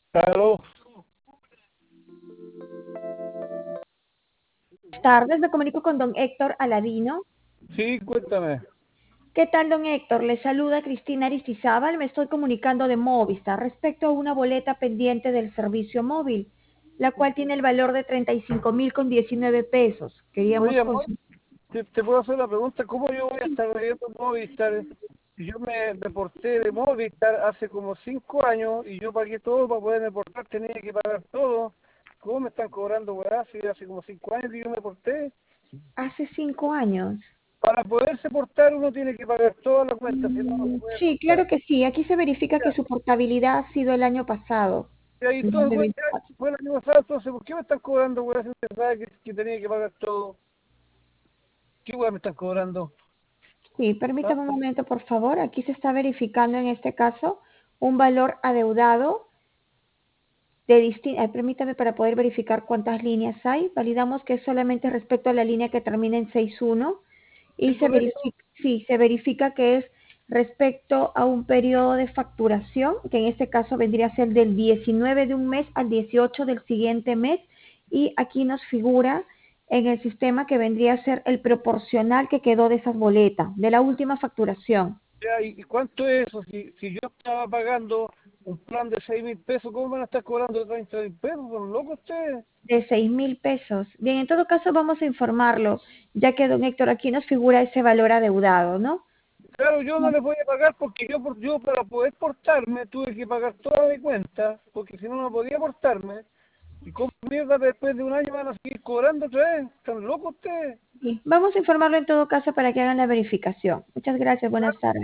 Claro, Buenas tardes, me comunico con don Héctor Aladino. sí, cuéntame. ¿Qué tal, don Héctor? Le saluda Cristina Aristizábal, me estoy comunicando de Movistar respecto a una boleta pendiente del servicio móvil, la cual tiene el valor de 35.019 pesos. Queríamos Oye, amor, consultar. te puedo hacer la pregunta, ¿cómo yo voy a estar viendo Movistar? Si yo me deporté de Movistar hace como 5 años y yo pagué todo para poder deportar, tenía que pagar todo. ¿Cómo me están cobrando, weá? Si hace como 5 años que yo me deporté. Hace 5 años. Para poderse portar uno tiene que pagar toda la cuenta, si no, no se puede Sí, portar. claro que sí. Aquí se verifica que Ya, su portabilidad ha sido el año pasado, y ahí el todo fue, 2024. fue el año pasado, entonces, ¿por qué me están cobrando, weá? Si usted sabe que tenía que pagar todo. ¿Qué weá me están cobrando? Sí, ¿Ah? permítame un momento, por favor. Aquí se está verificando en este caso un valor adeudado permítame para poder verificar cuántas líneas hay. Validamos que es solamente respecto a la línea que termina en 61 y ¿Es correcto? sí, se verifica que es respecto a un periodo de facturación, que en este caso vendría a ser del 19 de un mes al 18 del siguiente mes, y aquí nos figura en el sistema que vendría a ser el proporcional que quedó de esas boletas, de la última facturación. Ya, ¿y cuánto es eso? Si yo estaba pagando un plan de 6.000 pesos, ¿cómo van a estar cobrando 30.000 pesos? ¿Son locos ustedes? De 6.000 pesos. Bien, en todo caso vamos a informarlo, ya que don Héctor aquí nos figura ese valor adeudado, ¿no? Claro, yo no les voy a pagar porque yo para poder portarme tuve que pagar toda mi cuenta, porque si no, no podía portarme. Y como mierda después de un año van a seguir cobrando otra vez. ¿Están locos ustedes? Sí, vamos a informarlo en todo caso para que hagan la verificación. Muchas gracias, buenas tardes.